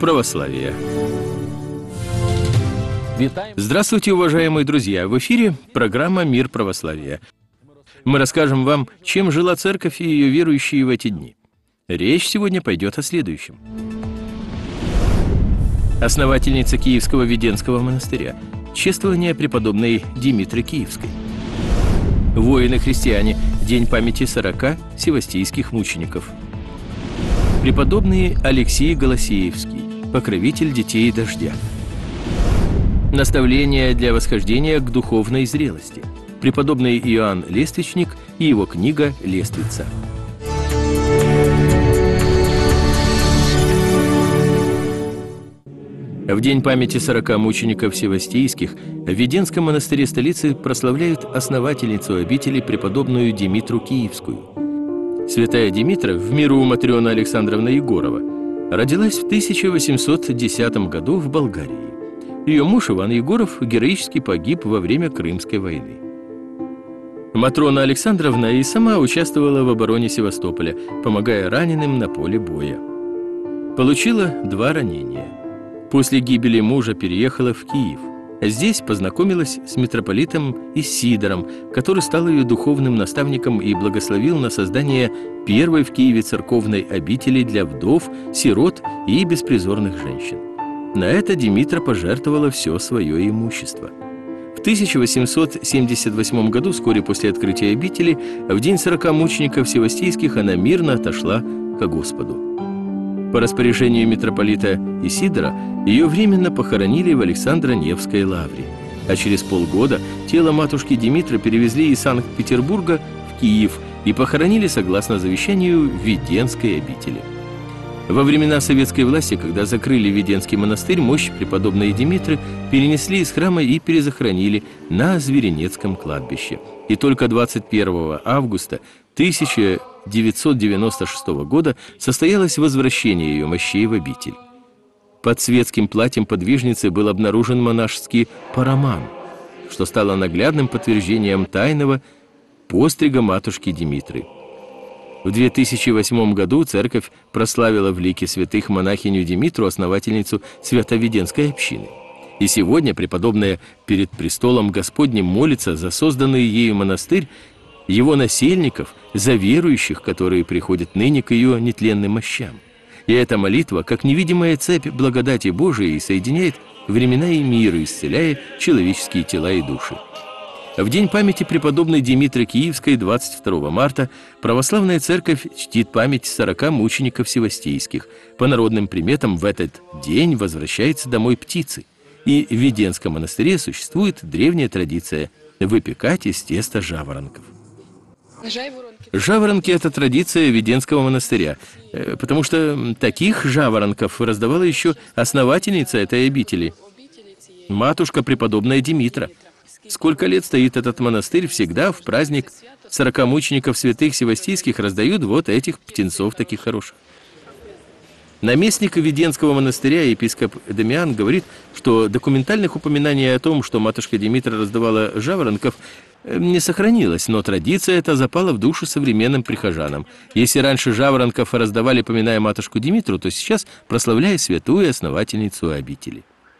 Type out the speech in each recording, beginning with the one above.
православия. Здравствуйте, уважаемые друзья! В эфире программа «Мир православия». Мы расскажем вам, чем жила церковь и ее верующие в эти дни. Речь сегодня пойдет о следующем. Основательница Киевского Веденского монастыря. Чествование преподобной Димитры Киевской. Воины-христиане. День памяти 40 севастийских мучеников. Преподобный Алексий Голосеевский, покровитель детей дождя. Наставление для восхождения к духовной зрелости. Преподобный Иоанн Лествичник и его книга «Лествица». В день памяти 40 мучеников севастийских в Веденском монастыре столицы прославляют основательницу обители преподобную Димитру Киевскую. Святая Димитра, в миру Матрена Александровна Егорова, родилась в 1810 году в Болгарии. Ее муж Иван Егоров героически погиб во время Крымской войны. Матрона Александровна и сама участвовала в обороне Севастополя, помогая раненым на поле боя. Получила 2 ранения. После гибели мужа переехала в Киев. Здесь познакомилась с митрополитом Исидором, который стал ее духовным наставником и благословил на создание первой в Киеве церковной обители для вдов, сирот и беспризорных женщин. На это Димитра пожертвовала все свое имущество. В 1878 году, вскоре после открытия обители, в день 40 мучеников севастийских она мирно отошла ко Господу. По распоряжению митрополита Исидора ее временно похоронили в Александро-Невской лавре, а через полгода тело матушки Димитры перевезли из Санкт-Петербурга в Киев и похоронили согласно завещанию в Веденской обители. Во времена советской власти, когда закрыли Веденский монастырь, мощь преподобной Димитры перенесли из храма и перезахоронили на Зверенецком кладбище. И только 21 августа 1996 года состоялось возвращение ее мощей в обитель. Под светским платьем подвижницы был обнаружен монашеский параман, что стало наглядным подтверждением тайного пострига матушки Димитры. В 2008 году церковь прославила в лике святых монахиню Димитру, основательницу Свято-Веденской общины. И сегодня преподобная перед престолом Господним молится за созданный ею монастырь, его насельников, за верующих, которые приходят ныне к ее нетленным мощам. И эта молитва, как невидимая цепь благодати Божией, соединяет времена и миры, исцеляя человеческие тела и души. В день памяти преподобной Димитры Киевской, 22 марта, православная церковь чтит память 40 мучеников севастийских. По народным приметам, в этот день возвращаются домой птицы. И в Веденском монастыре существует древняя традиция выпекать из теста жаворонков. Жаворонки – это традиция Веденского монастыря, потому что таких жаворонков раздавала еще основательница этой обители, матушка преподобная Димитра. Сколько лет стоит этот монастырь, всегда в праздник 40 мучеников святых севастийских раздают вот этих птенцов таких хороших. Наместник Веденского монастыря, епископ Дамиан, говорит, что документальных упоминаний о том, что матушка Димитра раздавала жаворонков, не сохранилось, но традиция эта запала в душу современным прихожанам. Если раньше жаворонков раздавали, поминая матушку Димитру, то сейчас прославляя святую основательницу обители.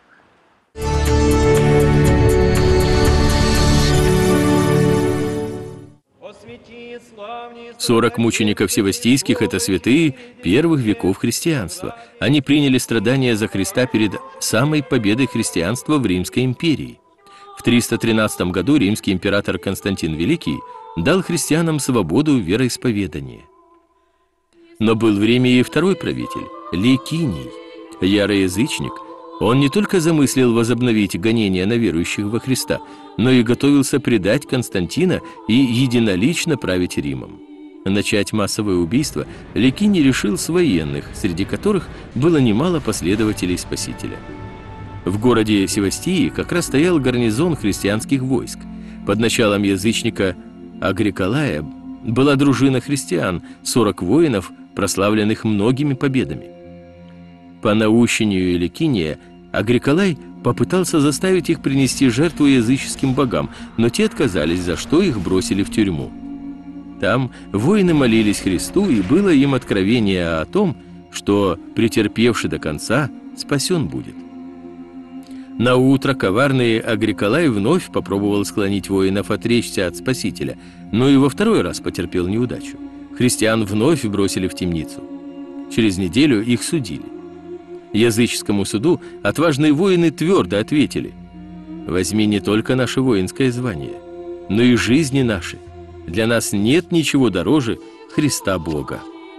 40 мучеников севастийских – это святые первых веков христианства. Они приняли страдания за Христа перед самой победой христианства в Римской империи. В 313 году римский император Константин Великий дал христианам свободу вероисповедания. Но был в Риме и второй правитель – Ликиний, ярый язычник. Он не только замыслил возобновить гонения на верующих во Христа, но и готовился предать Константина и единолично править Римом. Начать массовое убийство Ликиний решил с военных, среди которых было немало последователей Спасителя. В городе Севастии как раз стоял гарнизон христианских войск. Под началом язычника Агриколая была дружина христиан, 40 воинов, прославленных многими победами. По наущению Ликиния Агриколай попытался заставить их принести жертву языческим богам, но те отказались, за что их бросили в тюрьму. Там воины молились Христу, и было им откровение о том, что, претерпевший до конца, спасен будет. На утро коварный Агриколай вновь попробовал склонить воинов отречься от Спасителя, но и во второй раз потерпел неудачу. Христиан вновь бросили в темницу. Через неделю их судили. Языческому суду отважные воины твердо ответили: «Возьми не только наше воинское звание, но и жизни наши. Для нас нет ничего дороже Христа Бога».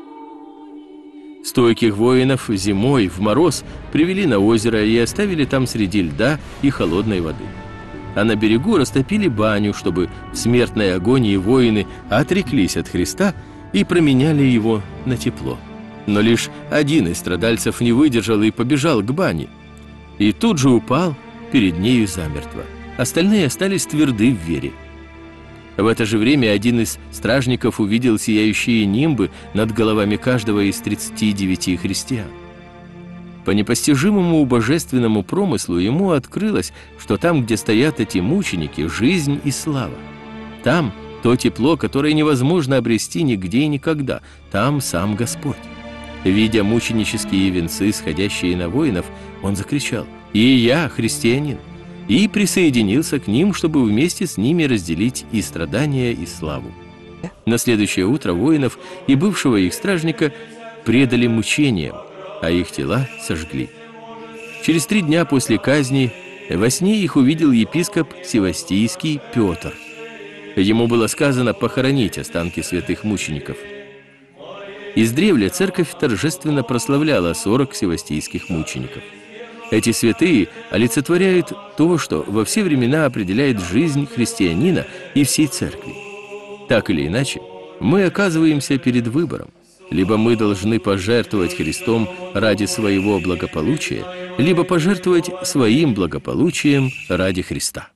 Стойких воинов зимой в мороз привели на озеро и оставили там среди льда и холодной воды. А на берегу растопили баню, чтобы в смертной агонии воины отреклись от Христа и променяли его на тепло. Но лишь один из страдальцев не выдержал и побежал к бане. И тут же упал перед нею замертво. Остальные остались тверды в вере. В это же время один из стражников увидел сияющие нимбы над головами каждого из 39 христиан. По непостижимому божественному промыслу ему открылось, что там, где стоят эти мученики, жизнь и слава. Там то тепло, которое невозможно обрести нигде и никогда. Там сам Господь. Видя мученические венцы, сходящие на воинов, он закричал: «И я христианин!» и присоединился к ним, чтобы вместе с ними разделить и страдания, и славу. На следующее утро воинов и бывшего их стражника предали мучениям, а их тела сожгли. Через 3 дня после казни во сне их увидел епископ Севастийский Петр. Ему было сказано похоронить останки святых мучеников. Издревле церковь торжественно прославляла 40 севастийских мучеников. Эти святые олицетворяют то, что во все времена определяет жизнь христианина и всей церкви. Так или иначе, мы оказываемся перед выбором. Либо мы должны пожертвовать Христом ради своего благополучия, либо пожертвовать своим благополучием ради Христа.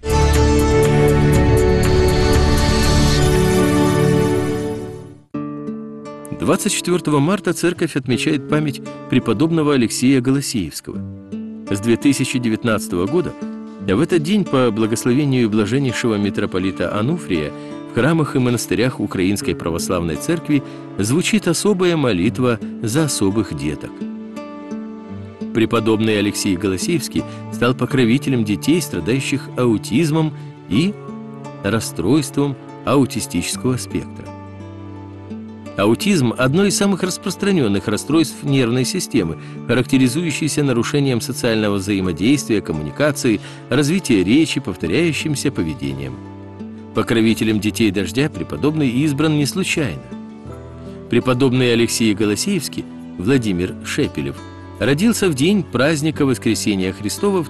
— 24 марта церковь отмечает память преподобного Алексия Голосеевского. С 2019 года в этот день по благословению блаженнейшего митрополита Ануфрия в храмах и монастырях Украинской Православной Церкви звучит особая молитва за особых деток. Преподобный Алексей Голосеевский стал покровителем детей, страдающих аутизмом и расстройством аутистического спектра. Аутизм – одно из самых распространенных расстройств нервной системы, характеризующееся нарушением социального взаимодействия, коммуникации, развития речи, повторяющимся поведением. Покровителем детей дождя преподобный избран не случайно. Преподобный Алексей Голосеевский, Владимир Шепелев, родился в день праздника Воскресения Христова в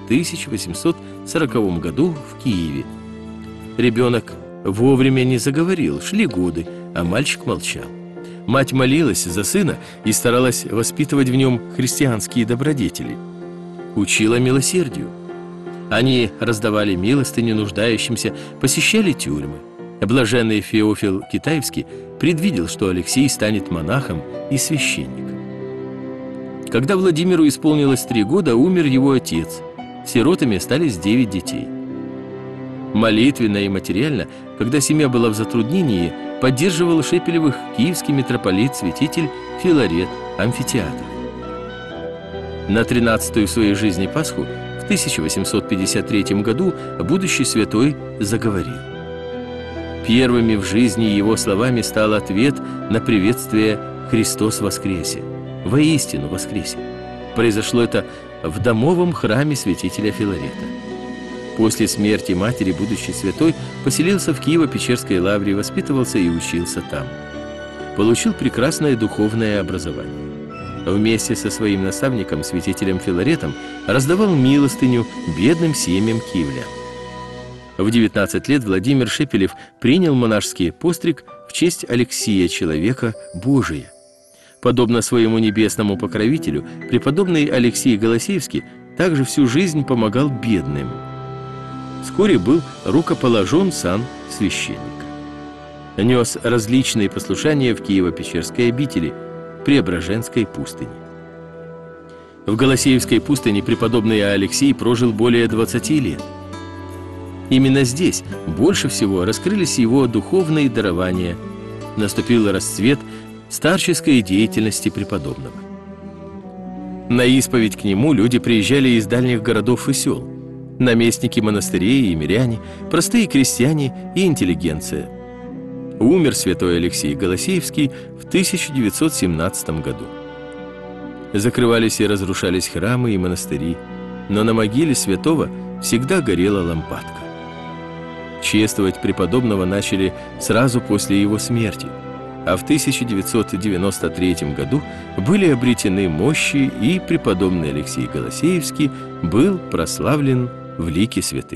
1840 году в Киеве. Ребенок вовремя не заговорил, шли годы, а мальчик молчал. Мать молилась за сына и старалась воспитывать в нем христианские добродетели. Учила милосердию. Они раздавали милостыню нуждающимся, посещали тюрьмы. Блаженный Феофил Китаевский предвидел, что Алексей станет монахом и священником. Когда Владимиру исполнилось 3 года, умер его отец. Сиротами остались 9 детей. Молитвенно и материально, когда семья была в затруднении, поддерживал Шепелевых киевский митрополит-святитель Филарет Амфитеатр. На 13-ю в своей жизни Пасху в 1853 году будущий святой заговорил. Первыми в жизни его словами стал ответ на приветствие «Христос воскресе!» «Воистину воскресе!». Произошло это в домовом храме святителя Филарета. После смерти матери будущий святой поселился в Киево-Печерской лавре, воспитывался и учился там. Получил прекрасное духовное образование. Вместе со своим наставником, святителем Филаретом, раздавал милостыню бедным семьям киевлян. В 19 лет Владимир Шепелев принял монашеский постриг в честь Алексия, человека Божия. Подобно своему небесному покровителю, преподобный Алексей Голосеевский также всю жизнь помогал бедным. Вскоре был рукоположен сан священника. Нес различные послушания в Киево-Печерской обители, Преображенской пустыне. В Голосеевской пустыне преподобный Алексей прожил более 20 лет. Именно здесь больше всего раскрылись его духовные дарования. Наступил расцвет старческой деятельности преподобного. На исповедь к нему люди приезжали из дальних городов и сел. Наместники монастырей и миряне, простые крестьяне и интеллигенция. Умер святой Алексей Голосеевский в 1917 году. Закрывались и разрушались храмы и монастыри, но на могиле святого всегда горела лампадка. Чествовать преподобного начали сразу после его смерти, а в 1993 году были обретены мощи, и преподобный Алексей Голосеевский был прославлен в лике святых.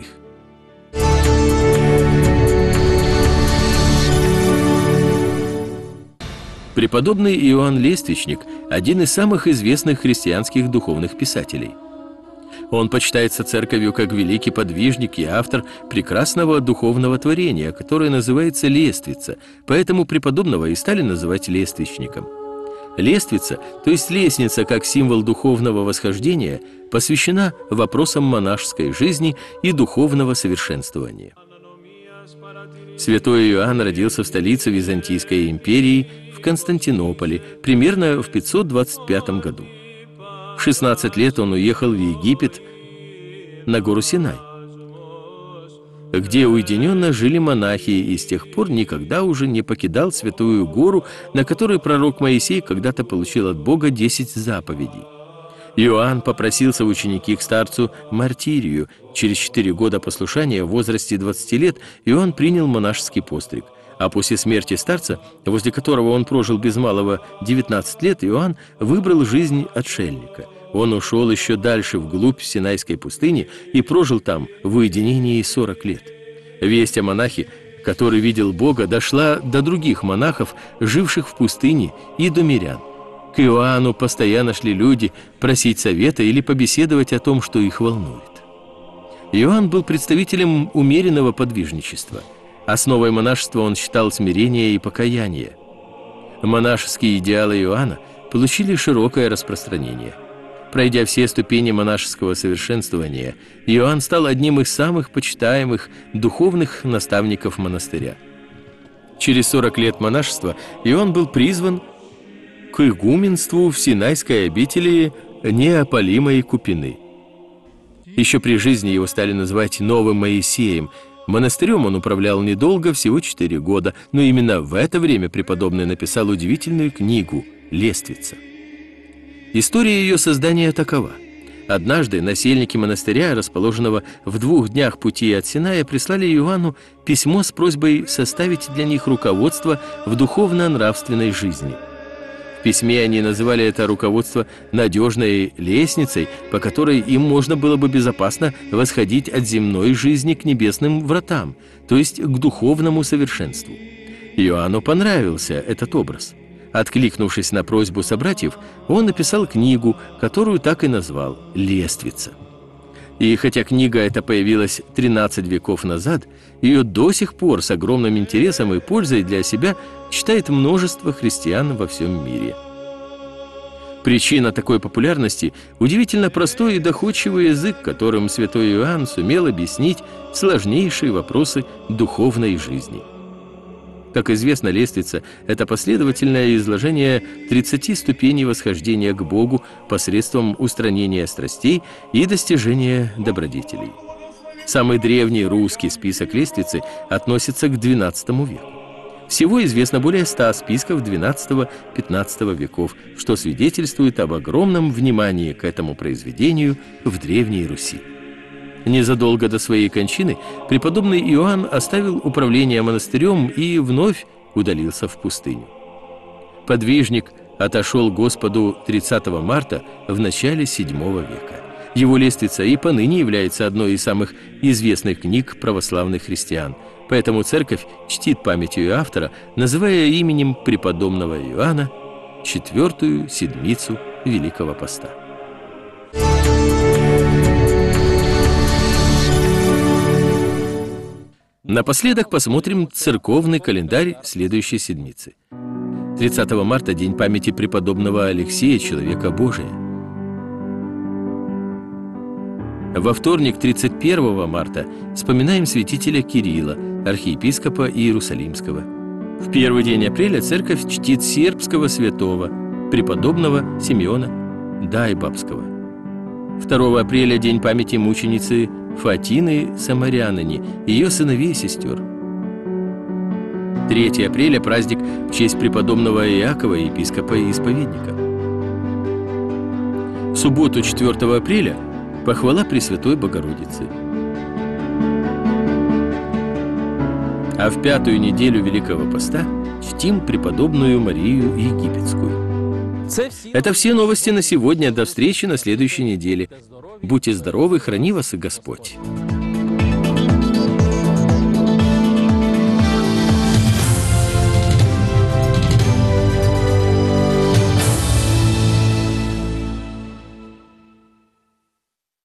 Преподобный Иоанн Лествичник – один из самых известных христианских духовных писателей. Он почитается церковью как великий подвижник и автор прекрасного духовного творения, которое называется «Лествица», поэтому преподобного и стали называть лествичником. Лествица, то есть лестница как символ духовного восхождения, посвящена вопросам монашеской жизни и духовного совершенствования. Святой Иоанн родился в столице Византийской империи, в Константинополе, примерно в 525 году. В 16 лет он уехал в Египет на гору Синай, где уединенно жили монахи, и с тех пор никогда уже не покидал святую гору, на которой пророк Моисей когда-то получил от Бога 10 заповедей. Иоанн попросился в ученики к старцу Мартирию. Через 4 года послушания, в возрасте 20 лет, Иоанн принял монашеский постриг. А после смерти старца, возле которого он прожил без малого 19 лет, Иоанн выбрал жизнь отшельника. Он ушел еще дальше, вглубь Синайской пустыни, и прожил там в уединении 40 лет. Весть о монахе, который видел Бога, дошла до других монахов, живших в пустыне, и до мирян. К Иоанну постоянно шли люди просить совета или побеседовать о том, что их волнует. Иоанн был представителем умеренного подвижничества. Основой монашества он считал смирение и покаяние. Монашеские идеалы Иоанна получили широкое распространение. Пройдя все ступени монашеского совершенствования, Иоанн стал одним из самых почитаемых духовных наставников монастыря. Через 40 лет монашества Иоанн был призван к игуменству в Синайской обители неопалимой Купины. Еще при жизни его стали называть Новым Моисеем. Монастырем он управлял недолго, всего 4 года, но именно в это время преподобный написал удивительную книгу «Лествица». История ее создания такова. Однажды насельники монастыря, расположенного в 2 днях пути от Синая, прислали Иоанну письмо с просьбой составить для них руководство в духовно-нравственной жизни. В письме они называли это руководство надежной лестницей, по которой им можно было бы безопасно восходить от земной жизни к небесным вратам, то есть к духовному совершенству. Иоанну понравился этот образ. Откликнувшись на просьбу собратьев, он написал книгу, которую так и назвал «Лествица». И хотя книга эта появилась 13 веков назад, ее до сих пор с огромным интересом и пользой для себя читает множество христиан во всем мире. Причина такой популярности – удивительно простой и доходчивый язык, которым святой Иоанн сумел объяснить сложнейшие вопросы духовной жизни. Как известно, лестница – это последовательное изложение 30 ступеней восхождения к Богу посредством устранения страстей и достижения добродетелей. Самый древний русский список лестницы относится к XII веку. Всего известно более 100 списков XII-XV веков, что свидетельствует об огромном внимании к этому произведению в Древней Руси. Незадолго до своей кончины преподобный Иоанн оставил управление монастырем и вновь удалился в пустыню. Подвижник отошел Господу 30 марта в начале VII века. Его лестница и поныне является одной из самых известных книг православных христиан, поэтому церковь чтит память ее автора, называя именем преподобного Иоанна 4-ю седмицу Великого Поста. Напоследок посмотрим церковный календарь следующей седмицы. 30 марта – день памяти преподобного Алексея, человека Божия. Во вторник, 31 марта, вспоминаем святителя Кирилла, архиепископа Иерусалимского. В первый день апреля церковь чтит сербского святого, преподобного Симеона. Дайбабского. 2 апреля – день памяти мученицы Фатины Самаряныни, ее сыновей и сестер. 3 апреля – праздник в честь преподобного Иакова, епископа и исповедника. В субботу, 4 апреля – похвала Пресвятой Богородицы. А в 5-ю неделю Великого Поста чтим преподобную Марию Египетскую. Это все новости на сегодня. До встречи на следующей неделе. Будьте здоровы, храни вас и Господь.